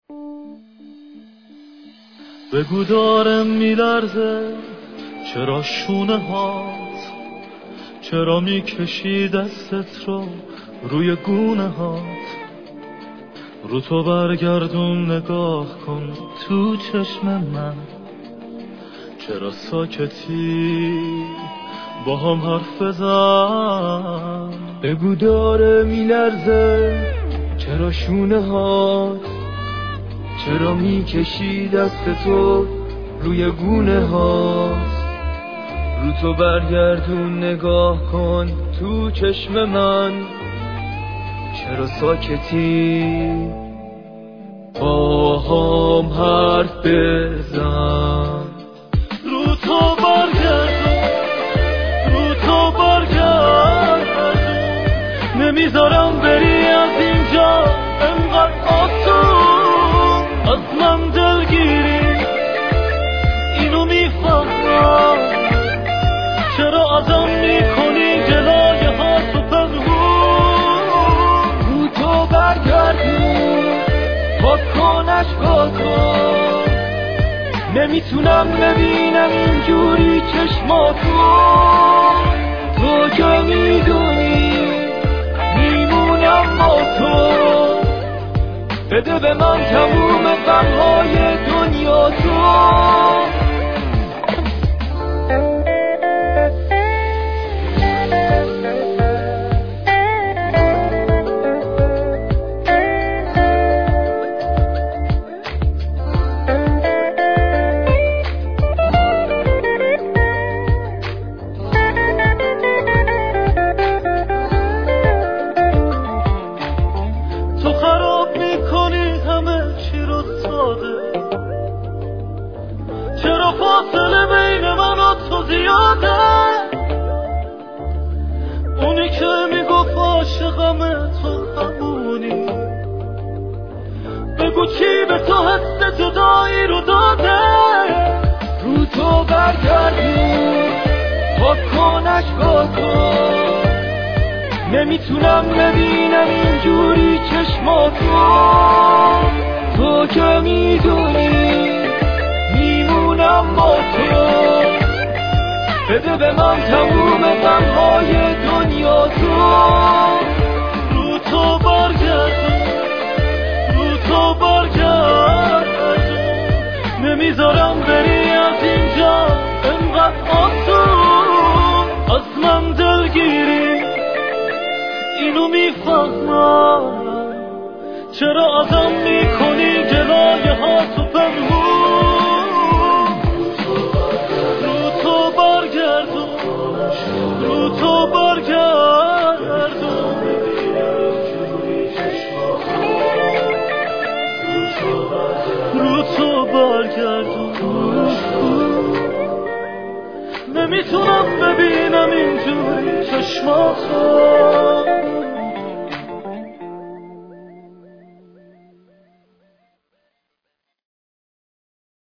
بگو دارم میلرزه چرا شونه هات، چرا میکشی دستت رو روی گونه هات، رو تو برگردون نگاه کن تو چشم من، چرا ساکتی با هم حرف بزن. بگو داره میلرزه چرا شونه هات، چرا میکشی دست تو روی گونه هات، رو تو برگردون نگاه کن تو چشم من، چرا ساکتی با هم حرف بزن. رو تو برگردون، رو تو برگردون، نمیذارم بری از اینجا انقدر آسون، از من دلگیری اینو میفهمم، چرا ازم میکنی جلایه ها تو پنهون. رو تو برگردون پاک کن اشکا کن، نمیتونم ببینم اینجوری چشماتو، تو که میدونی میمونم با تو، بده به من تموم غمهای دنیا تو. تو خراب میکنی همه چی رو ساده، چرا فاصله بین من و تو زیاده، اونی که میگفت عاشقمه تو همونی، بگو چی به تو حس جدایی رو داده. رو تو برگردون پاک کن اشکا کن، نمیتونم ببینم اینجوری چشماتو، تو که میدونی میمونم با تو، بده به من تموم غمهای دنیا تو. رو تو برگردون، رو تو برگردون، نمیذارم بری از اینجا انقدر آسون، از من دلگیری اینو میفهمم، چرا ازم میکنی جلایه ها تو پنهون. رو تو برگردون، رو تو برگردون، رو تو برگردون، نمیتونم ببینم اینجوری چشماتو.